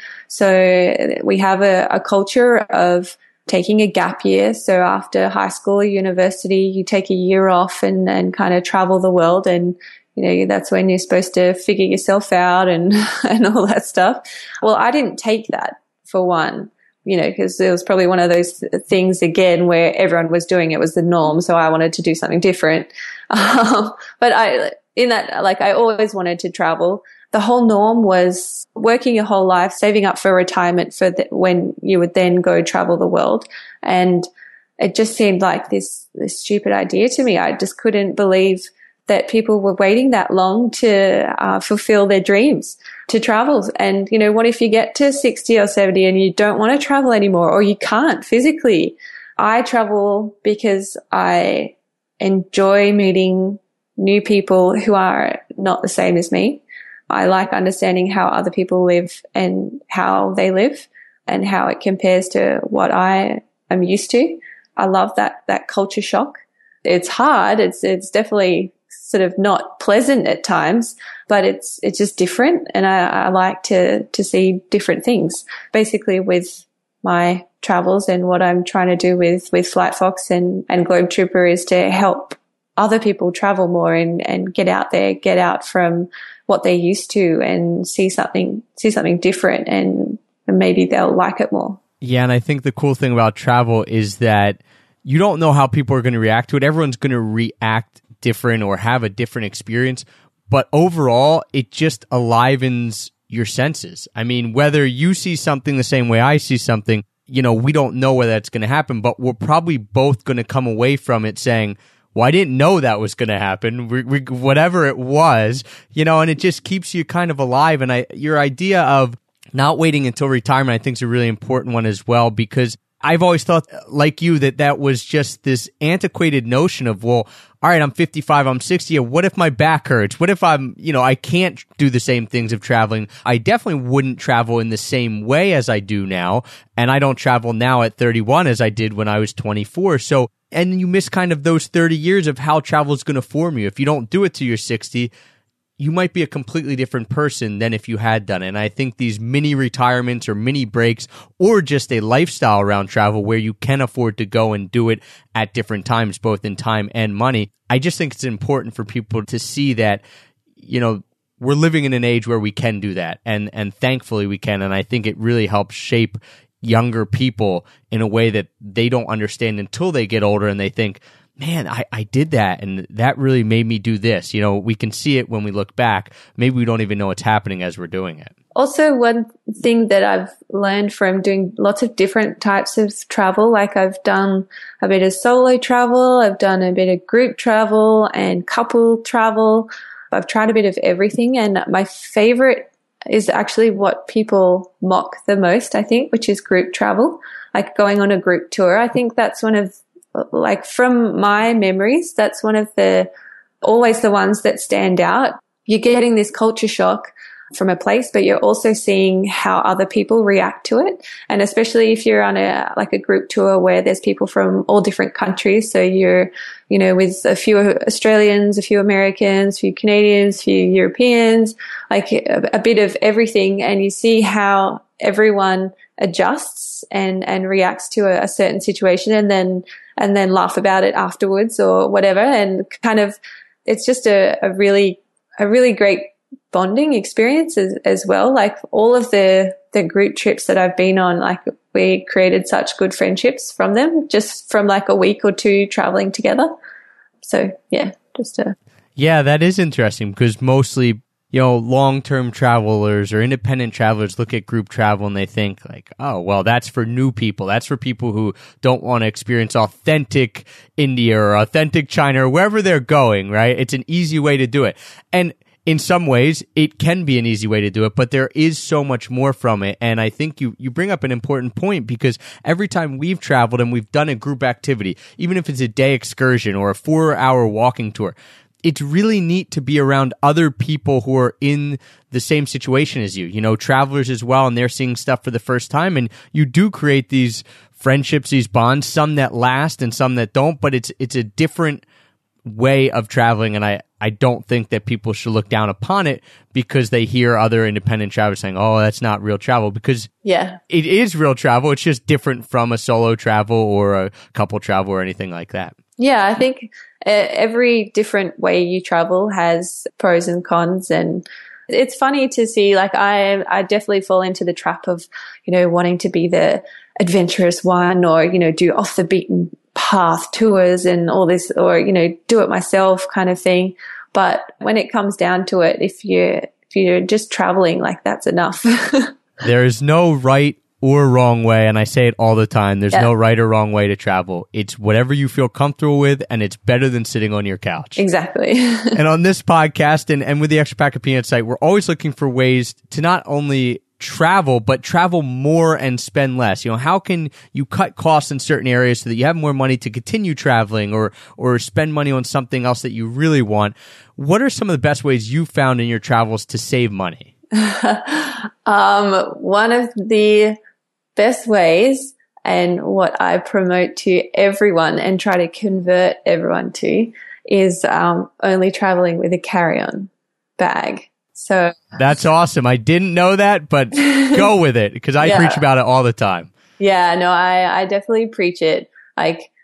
So we have a, a culture of taking a gap year. So after high school or university, you take a year off and, and kind of travel the world. And, you know, that's when you're supposed to figure yourself out and, and all that stuff. Well, I didn't take that for one. You know, because it was probably one of those things again where everyone was doing it, was the norm. So I wanted to do something different. Um, but I, in that, like I always wanted to travel. The whole norm was working your whole life, saving up for retirement for the, when you would then go travel the world. And it just seemed like this, this stupid idea to me. I just couldn't believe that people were waiting that long to uh, fulfill their dreams, to travel. And, you know, what if you get to sixty or seventy and you don't want to travel anymore, or you can't physically? I travel because I enjoy meeting new people who are not the same as me. I like understanding how other people live and how they live and how it compares to what I am used to. I love that, that culture shock. It's hard. It's, it's definitely sort of not pleasant at times, but it's, it's just different. And I, I like to, to see different things. Basically with my travels and what I'm trying to do with, with FlightFox and, and Globe Trooper is to help other people travel more and, and get out there, get out from what they're used to and see something, see something different, and, and maybe they'll like it more. Yeah. And I think the cool thing about travel is that you don't know how people are going to react to it. Everyone's going to react different or have a different experience. But overall, it just enlivens your senses. I mean, whether you see something the same way I see something, you know, we don't know whether that's going to happen, but we're probably both going to come away from it saying, well, I didn't know that was going to happen, we, we, whatever it was, you know, and it just keeps you kind of alive. And I, your idea of not waiting until retirement, I think is a really important one as well, because I've always thought, like you, that that was just this antiquated notion of, well, all right, I'm fifty-five, I'm sixty. What if my back hurts? What if I'm, you know, I can't do the same things of traveling? I definitely wouldn't travel in the same way as I do now. And I don't travel now at thirty-one as I did when I was twenty-four. So, and you miss kind of those thirty years of how travel is going to form you. If you don't do it till you're sixty, you might be a completely different person than if you had done it. And I think these mini retirements or mini breaks, or just a lifestyle around travel where you can afford to go and do it at different times, both in time and money, I just think it's important for people to see that, you know, we're living in an age where we can do that. And, and thankfully we can. And I think it really helps shape younger people in a way that they don't understand until they get older and they think, man, I, I did that, and that really made me do this. You know, we can see it when we look back. Maybe we don't even know what's happening as we're doing it. Also, one thing that I've learned from doing lots of different types of travel, like I've done a bit of solo travel, I've done a bit of group travel and couple travel. I've tried a bit of everything, and my favorite is actually what people mock the most, I think, which is group travel, like going on a group tour. I think that's one of Like from my memories, that's one of the, always the ones that stand out. You're getting this culture shock from a place, but you're also seeing how other people react to it. And especially if you're on a, like a group tour where there's people from all different countries. So you're, you know, with a few Australians, a few Americans, a few Canadians, a few Europeans, like a, a bit of everything. And you see how everyone adjusts and, and reacts to a, a certain situation, and then, and then laugh about it afterwards or whatever. And kind of, it's just a, a really, a really great bonding experience as, as well. Like all of the, the group trips that I've been on, like we created such good friendships from them just from like a week or two traveling together. So yeah, just a. Yeah, that is interesting because mostly, you know, long-term travelers or independent travelers look at group travel and they think like, oh, well, that's for new people. That's for people who don't want to experience authentic India or authentic China or wherever they're going, right? It's an easy way to do it. And in some ways, it can be an easy way to do it, but there is so much more from it. And I think you, you bring up an important point because every time we've traveled and we've done a group activity, even if it's a day excursion or a four-hour walking tour, it's really neat to be around other people who are in the same situation as you, you know, travelers as well, and they're seeing stuff for the first time. And you do create these friendships, these bonds, some that last and some that don't, but it's it's a different way of traveling. And I, I don't think that people should look down upon it because they hear other independent travelers saying, oh, that's not real travel, because yeah, it is real travel. It's just different from a solo travel or a couple travel or anything like that. Yeah, I think every different way you travel has pros and cons, and it's funny to see, like I I definitely fall into the trap of, you know, wanting to be the adventurous one or, you know, do off the beaten path tours and all this, or, you know, do it myself kind of thing. But when it comes down to it, if you're, if you're just traveling, like that's enough. There is no right or wrong way, and I say it all the time, there's yeah. no right or wrong way to travel. It's whatever you feel comfortable with, and it's better than sitting on your couch. Exactly. And on this podcast and, and with the Extra Pack of Peanuts site, we're always looking for ways to not only travel, but travel more and spend less. You know, how can you cut costs in certain areas so that you have more money to continue traveling or or spend money on something else that you really want? What are some of the best ways you found in your travels to save money? um, one of the best ways, and what I promote to everyone and try to convert everyone to, is um, only traveling with a carry-on bag. So that's awesome. I didn't know that, but go with it because I yeah. preach about it all the time. Yeah, no, I, I definitely preach it. Like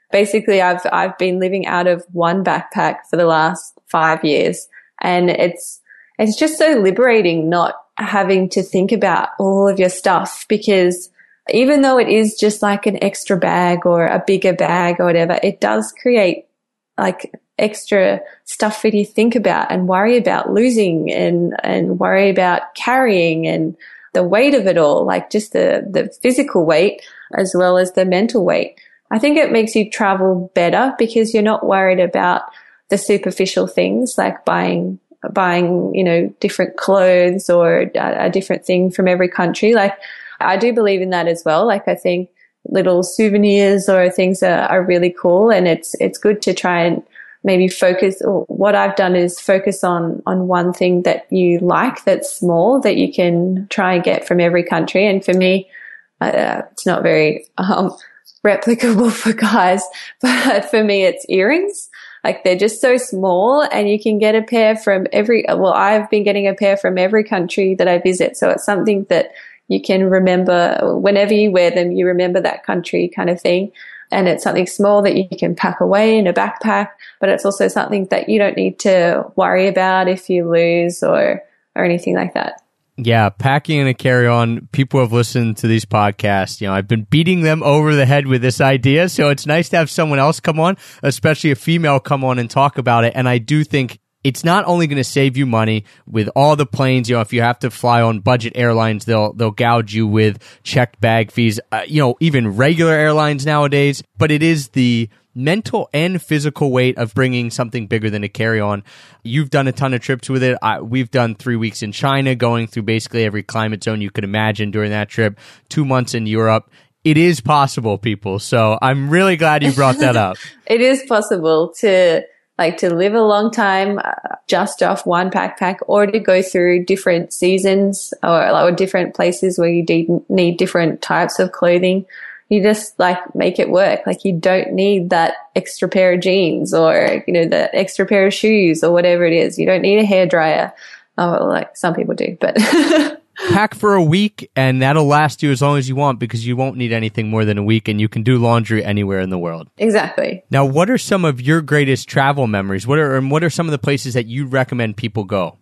basically I've, I've been living out of one backpack for the last five years. And it's, it's just so liberating not having to think about all of your stuff, because even though it is just like an extra bag or a bigger bag or whatever, it does create like extra stuff for you to think about and worry about losing and, and worry about carrying, and the weight of it all, like just the, the physical weight as well as the mental weight. I think it makes you travel better because you're not worried about the superficial things like buying buying, you know, different clothes or a, a different thing from every country. Like, I do believe in that as well. Like, I think little souvenirs or things are, are really cool, and it's, it's good to try and maybe focus. Or what I've done is focus on, on one thing that you like that's small that you can try and get from every country. And for me, uh, it's not very, um, replicable for guys, but for me, it's earrings. Like, they're just so small, and you can get a pair from every, well, I've been getting a pair from every country that I visit. So it's something that you can remember whenever you wear them, you remember that country kind of thing. And it's something small that you can pack away in a backpack, but it's also something that you don't need to worry about if you lose or, or anything like that. Yeah, packing in a carry-on, people have listened to these podcasts. You know, I've been beating them over the head with this idea, so it's nice to have someone else come on, especially a female, come on and talk about it. And I do think it's not only going to save you money with all the planes. You know, if you have to fly on budget airlines, they'll they'll gouge you with checked bag fees. Uh, you know, even regular airlines nowadays. But it is the mental and physical weight of bringing something bigger than a carry-on. You've done a ton of trips with it. I, we've done three weeks in China, going through basically every climate zone you could imagine during that trip. Two months in Europe. It is possible, people. So I'm really glad you brought that up. It is possible to like to live a long time uh, just off one backpack, or to go through different seasons or, or different places where you de- need different types of clothing. You just like make it work. Like, you don't need that extra pair of jeans or, you know, the extra pair of shoes or whatever it is. You don't need a hairdryer. Oh, like some people do, but pack for a week, and that'll last you as long as you want, because you won't need anything more than a week, and you can do laundry anywhere in the world. Exactly. Now, what are some of your greatest travel memories? What are and what are some of the places that you recommend people go?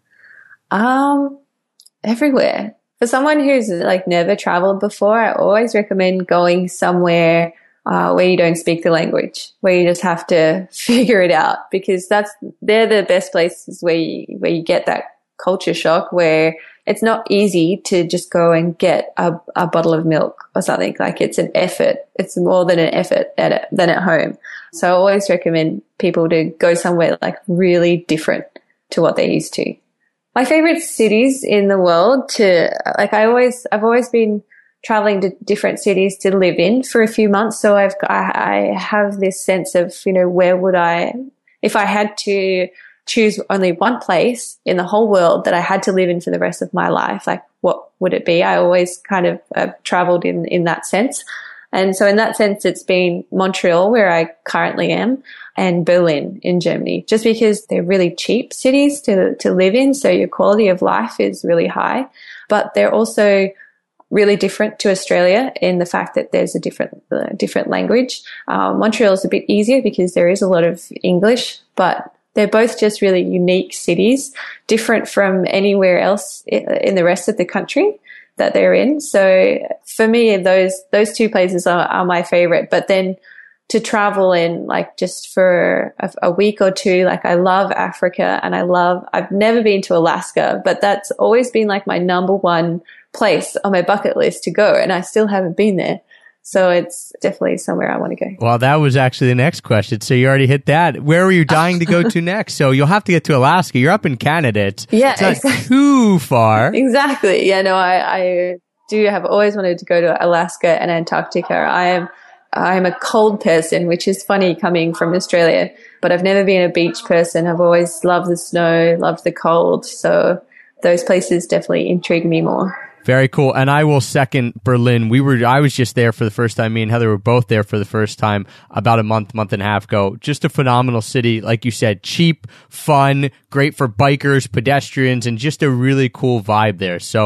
Um, everywhere. For someone who's like never traveled before, I always recommend going somewhere uh, where you don't speak the language, where you just have to figure it out, because that's they're the best places where you, where you get that culture shock, where it's not easy to just go and get a, a bottle of milk or something. Like, it's an effort. It's more than an effort at it, than at home. So I always recommend people to go somewhere like really different to what they're used to. My favorite cities in the world to, like, I always, I've always been traveling to different cities to live in for a few months. So I've, I, I have this sense of, you know, where would I, if I had to choose only one place in the whole world that I had to live in for the rest of my life, like, what would it be? I always kind of uh, traveled in, in that sense. And so in that sense, it's been Montreal, where I currently am, and Berlin in Germany, just because they're really cheap cities to, to live in. So your quality of life is really high, but they're also really different to Australia in the fact that there's a different, uh, different language. Uh, Montreal is a bit easier because there is a lot of English, but they're both just really unique cities, different from anywhere else in the rest of the country that they're in. So for me, those, those two places are, are my favorite. But then to travel in, like, just for a, a week or two, like, I love Africa, and I love, I've never been to Alaska, but that's always been like my number one place on my bucket list to go. And I still haven't been there. So it's definitely somewhere I want to go. Well, that was actually the next question. So you already hit that. Where were you dying to go to next? So you'll have to get to Alaska. You're up in Canada. It's, yeah, it's not exactly. too far. Exactly. Yeah, no, I, I do have always wanted to go to Alaska and Antarctica. I am, I am a cold person, which is funny coming from Australia, but I've never been a beach person. I've always loved the snow, loved the cold. So those places definitely intrigue me more. Very cool. And I will second Berlin. We were, I was just there for the first time. Me and Heather were both there for the first time about a month, month and a half ago. Just a phenomenal city. Like you said, cheap, fun, great for bikers, pedestrians, and just a really cool vibe there. So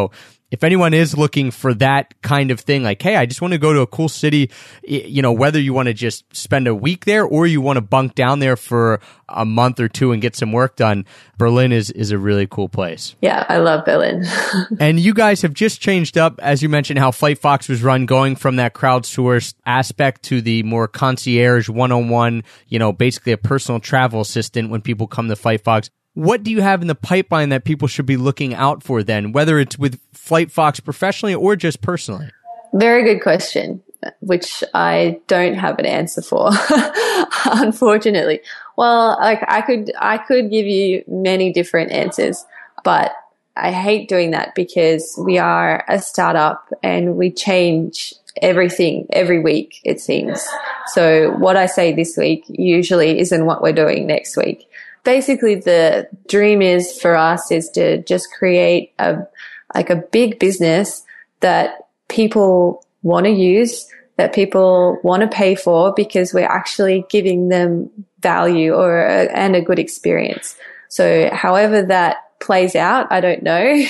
if anyone is looking for that kind of thing, like, hey, I just want to go to a cool city, you know, whether you want to just spend a week there or you want to bunk down there for a month or two and get some work done, Berlin is, is a really cool place. Yeah, I love Berlin. And you guys have just changed up, as you mentioned, how FlightFox was run, going from that crowdsourced aspect to the more concierge one-on-one, you know, basically a personal travel assistant when people come to FlightFox. What do you have in the pipeline that people should be looking out for then, whether it's with FlightFox professionally or just personally? Very good question, which I don't have an answer for, unfortunately. Well, like I could, I could give you many different answers, but I hate doing that because we are a startup and we change everything every week, it seems. So what I say this week usually isn't what we're doing next week. Basically, the dream is for us is to just create a like a big business that people want to use, that people want to pay for because we're actually giving them value or a, and a good experience. So however that plays out, I don't know,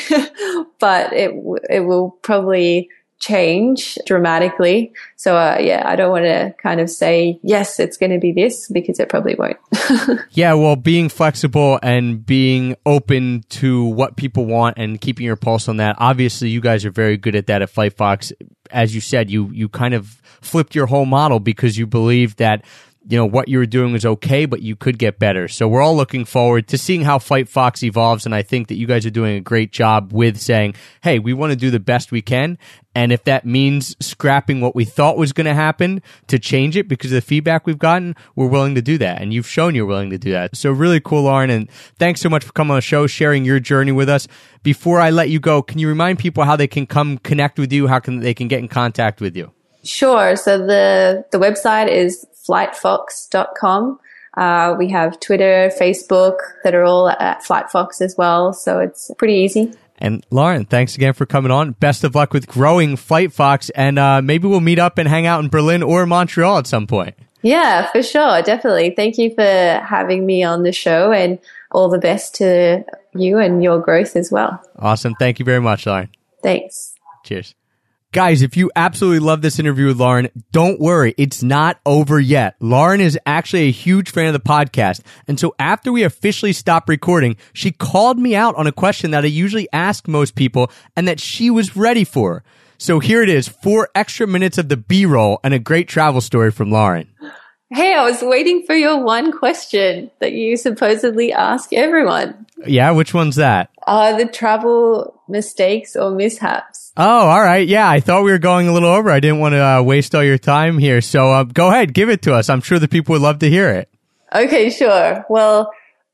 but it it will probably change dramatically. So uh, yeah, I don't want to kind of say, yes, it's going to be this, because it probably won't. Yeah, well, being flexible and being open to what people want and keeping your pulse on that. Obviously, you guys are very good at that at FlightFox. As you said, you you kind of flipped your whole model because you believed that, you know, what you were doing was okay, but you could get better. So we're all looking forward to seeing how FlightFox evolves. And I think that you guys are doing a great job with saying, hey, we want to do the best we can. And if that means scrapping what we thought was going to happen to change it because of the feedback we've gotten, we're willing to do that. And you've shown you're willing to do that. So really cool, Lauren. And thanks so much for coming on the show, sharing your journey with us. Before I let you go, can you remind people how they can come connect with you? How can they can get in contact with you? Sure. So the, the website is flight fox dot com. Uh, we have Twitter, Facebook that are all at FlightFox as well. So it's pretty easy. And Lauren, thanks again for coming on. Best of luck with growing FlightFox. And uh, maybe we'll meet up and hang out in Berlin or Montreal at some point. Yeah, for sure. Definitely. Thank you for having me on the show, and all the best to you and your growth as well. Awesome. Thank you very much, Lauren. Thanks. Cheers. Guys, if you absolutely love this interview with Lauren, don't worry. It's not over yet. Lauren is actually a huge fan of the podcast. And so after we officially stopped recording, she called me out on a question that I usually ask most people and that she was ready for. So here it is, four extra minutes of the B-roll and a great travel story from Lauren. Hey, I was waiting for your one question that you supposedly ask everyone. Yeah, which one's that? Uh, the travel mistakes or mishaps. Oh, all right. Yeah, I thought we were going a little over. I didn't want to uh, waste all your time here. So uh, go ahead, give it to us. I'm sure the people would love to hear it. Okay, sure. Well,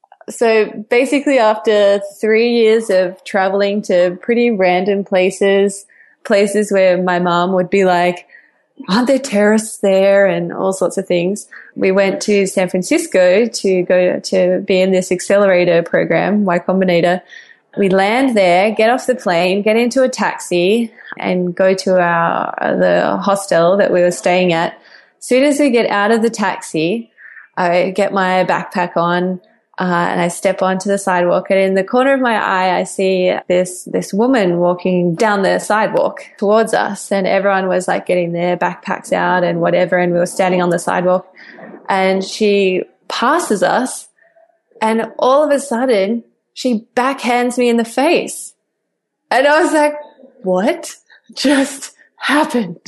so basically after three years of traveling to pretty random places, places where my mom would be like, aren't there terrorists there, and all sorts of things, we went to San Francisco to go to be in this accelerator program, Y Combinator. We land there, get off the plane, get into a taxi, and go to our the hostel that we were staying at. As soon as we get out of the taxi, I get my backpack on, uh, and I step onto the sidewalk. And in the corner of my eye, I see this this woman walking down the sidewalk towards us. And everyone was like getting their backpacks out and whatever. And we were standing on the sidewalk. And she passes us. And all of a sudden, she backhands me in the face. And I was like, what just happened?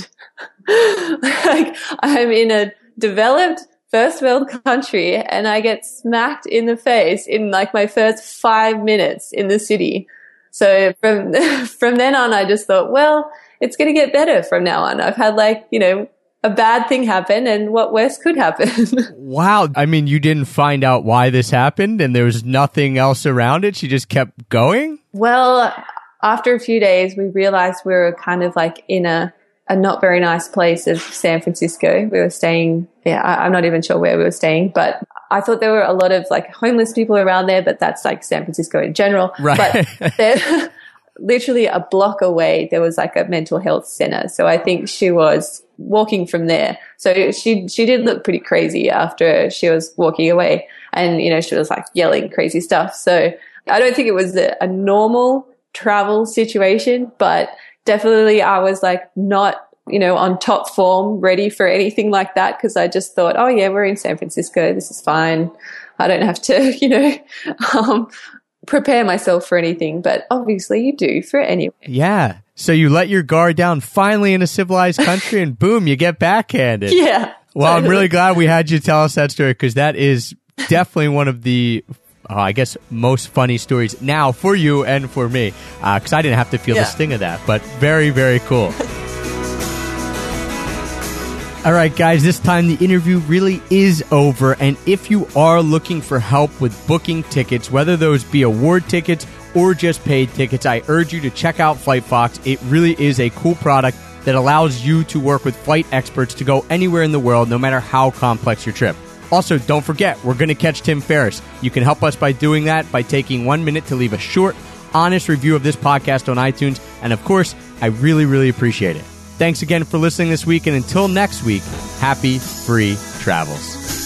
Like, I'm in a developed first world country and I get smacked in the face in like my first five minutes in the city. So from, from then on, I just thought, well, it's going to get better from now on. I've had like, you know, a bad thing happen, and what worse could happen. Wow. I mean, you didn't find out why this happened and there was nothing else around it? She just kept going? Well, after a few days, we realized we were kind of like in a, a not very nice place of San Francisco. We were staying, yeah, I, I'm not even sure where we were staying, but I thought there were a lot of like homeless people around there, but that's like San Francisco in general. Right. But there, literally a block away, there was like a mental health center. So I think she was walking from there. So she, she did look pretty crazy after she was walking away, and, you know, she was like yelling crazy stuff. So I don't think it was a, a normal travel situation, but definitely I was like not, you know, on top form, ready for anything like that, because I just thought, oh yeah, we're in San Francisco, this is fine. I don't have to, you know, um, prepare myself for anything. But obviously you do for anyone. Yeah. So you let your guard down finally in a civilized country and boom, you get backhanded. Yeah. Well, totally. I'm really glad we had you tell us that story, because that is definitely one of the, uh, I guess, most funny stories now for you and for me, because uh, I didn't have to feel yeah. the sting of that. But very, very cool. All right, guys, this time the interview really is over. And if you are looking for help with booking tickets, whether those be award tickets or just paid tickets, I urge you to check out FlightFox. It really is a cool product that allows you to work with flight experts to go anywhere in the world, no matter how complex your trip. Also, don't forget, we're going to catch Tim Ferriss. You can help us by doing that by taking one minute to leave a short, honest review of this podcast on iTunes. And of course, I really, really appreciate it. Thanks again for listening this week, and until next week, happy free travels.